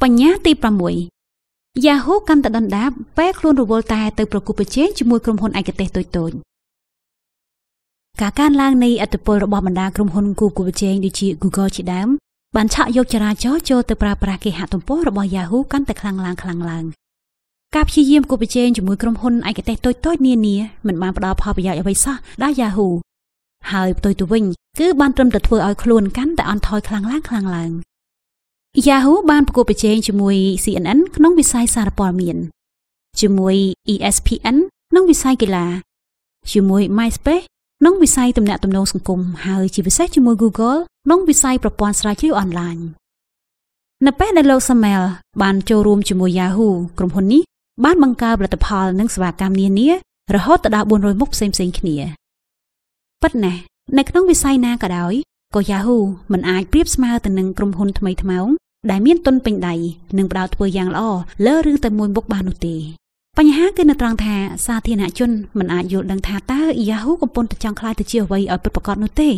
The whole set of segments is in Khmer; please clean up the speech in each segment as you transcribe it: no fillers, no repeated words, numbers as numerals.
បញ្ញត្តិទី6 Yahoo កាន់តែដណ្ដាបពេលខ្លួនរវល់តែទៅប្រគល់ប្រជែងជាមួយក្រុមហ៊ុនឯកទេសតូចៗការកើនឡើងនៃឥទ្ធិពលរបស់បណ្ដាក្រុមហ៊ុនគូប្រជែងដូចជា Google ជាដើមបានឆក់យកចរាចរណ៍ចូលទៅប្រើប្រាស់គេហទំព័ររបស់ Yahoo កាន់តែខ្លាំងឡើងការព្យាយាមគូប្រជែងជាមួយក្រុមហ៊ុនឯកទេសតូចៗនានាមិនបានផ្ដល់ផលប្រយោជន៍អ្វីសោះដល់ Yahoo ហើយផ្ទុយទៅវិញគឺបានត្រឹមតែធ្វើឲ្យខ្លួនកាន់តែអន់ថយខ្លាំងឡើង Yahoo បានប្រកួតប្រជែងជាមួយ CNN ក្នុងវិស័យសារព័ត៌មានជាមួយ ESPN ក្នុងវិស័យកីឡាជាមួយ MySpace ក្នុងវិស័យទំនាក់ទំនងសង្គមហើយជាពិសេសជាមួយ Google ក្នុងវិស័យប្រព័ន្ធស្រាវជ្រាវអនឡាញនៅពេលដែលលោក Samel បានចូលរួមជាមួយ Yahoo ក្រុមហ៊ុននេះបានបង្កើនផលិតផលនិងសេវាកម្មនានារហូតដល់400មុខផ្សេងៗគ្នាពិតណាស់នៅក្នុងវិស័យណាក៏ដោយក៏ Yahoo មិនអាចប្រៀបស្មើទៅនឹងក្រុមហ៊ុនថ្មីថ្មោងដែលមានទុនពេញដៃនិងផ្ដោតធ្វើយ៉ាងល្អលើឬតែមួយមុខបាននោះទេបញ្ហាគឺនៅត្រង់ថាសាធារណជនមិនអាចយល់ដឹងថាតើ Yahoo កំពុងតែចង់ខ្លាយទៅជាអ្វីឲ្យពិតប្រាកដនោះទេ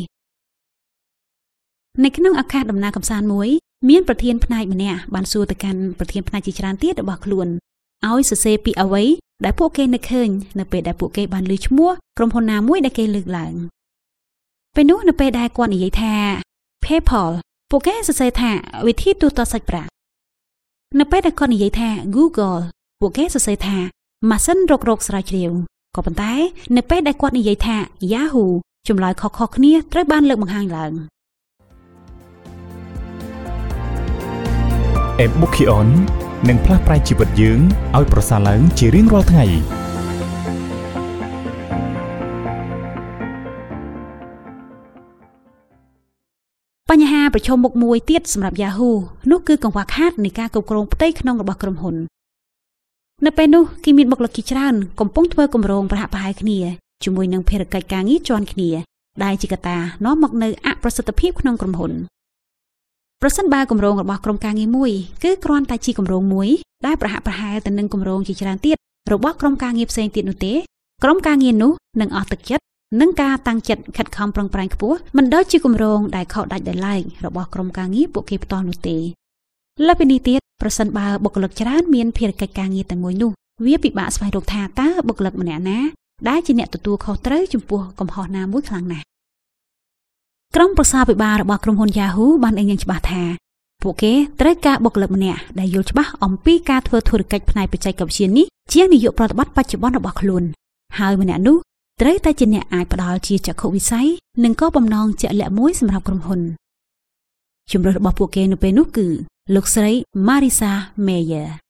នៅក្នុងឱកាសដំណើរកម្សាន្តមួយមានប្រធានផ្នែកម្នាក់បានសួរទៅកាន់ប្រធានផ្នែកជាច្រើនទៀតរបស់ខ្លួនឲ្យសរសេរពីអ្វីដែលពួកគេនឹកឃើញនៅពេលដែលពួកគេបានឮឈ្មោះក្រុមហ៊ុនណាមួយដែលគេលើកឡើងពេលនោះនៅពេលដែលគាត់និយាយថា PayPal ពួកគេសរសេរថាវិធីទូទាត់សាច់ប្រាក់នៅពេលដែលគាត់និយាយថា Google ពួកគេសរសេរថាម៉ាស៊ីនរកស្រាវជ្រាវក៏ប៉ុន្តែនៅពេលដែលគាត់និយាយថា Yahoo ចម្លើយខុសៗគ្នាត្រូវបានលើកបង្ហាញឡើង Ebookyon នឹងផ្លាស់ប្រែជីវិតយើងឲ្យប្រសើរឡើងជារៀងរាល់ថ្ងៃបញ្ហាប្រឈមមុខមួយទៀតសម្រាប់ Yahoo នោះគឺកង្វះខាតនៃការគ្រប់គ្រងផ្ទៃក្នុងរបស់ក្រុមហ៊ុននៅពេលនោះគេមានបុគ្គលិកជាច្រើនកំពុងធ្វើគម្រោងប្រហាក់ប្រហែលគ្នាជាមួយនឹងភារកិច្ចការងារជាន់គ្នាដែលជាកត្តានាំមកនូវអប្រសិទ្ធភាពក្នុងក្រុមហ៊ុនប្រសិនបើគម្រោងរបស់ក្រុមការងារមួយគឺគ្រាន់តែជាគម្រោងមួយដែលប្រហាក់ប្រហែលទៅនឹងគម្រោងជាច្រើនទៀតរបស់ក្រុមការងារផ្សេងទៀតនោះទេក្រុមការងារនោះនឹងអស់ទឹកចិត្តនិងការតាំងចិត្តខិតខំប្រឹងប្រែងខ្ពស់មិនដូចជាគម្រោងដែលខុសដាច់ដោយឡែករបស់ក្រុមការងារពួកគេផ្ទាល់នោះទេលើពីនេះទៀតប្រសិនបើបុគ្គលិកច្រើនមានភារកិច្ចការងារតែមួយនោះវាពិបាកស្វែងរកថាតើបុគ្គលិកម្នាក់ណាដែលជាអ្នកទទួលខុសត្រូវចំពោះកំហុសណាមួយខ្លាំងណាស់ក្រុមប្រឹក្សាពិបាលរបស់ក្រុមហ៊ុន Yahoo បានឲ្យយ៉ាងច្បាស់ថាពួកគេត្រូវការបុគ្គលិកម្នាក់ដែលយល់ច្បាស់អំពីការធ្វើធុរកិច្ចផ្នែកបច្ចេកវិទ្យានេះជានាយកប្រតិបត្តិបច្ចុប្បន្នរបស់ខ្លួនហើយម្នាក់នោះត្រូវតែជាអ្នកអាចផ្ដល់ជាចក្ខុវិស័យនិងក៏បំណងជាក់លាក់មួយសម្រាប់ក្រុមហ៊ុនជំរើសរបស់ពួកគេនៅពេលនោះគឺលោកស្រី Marissa Mayer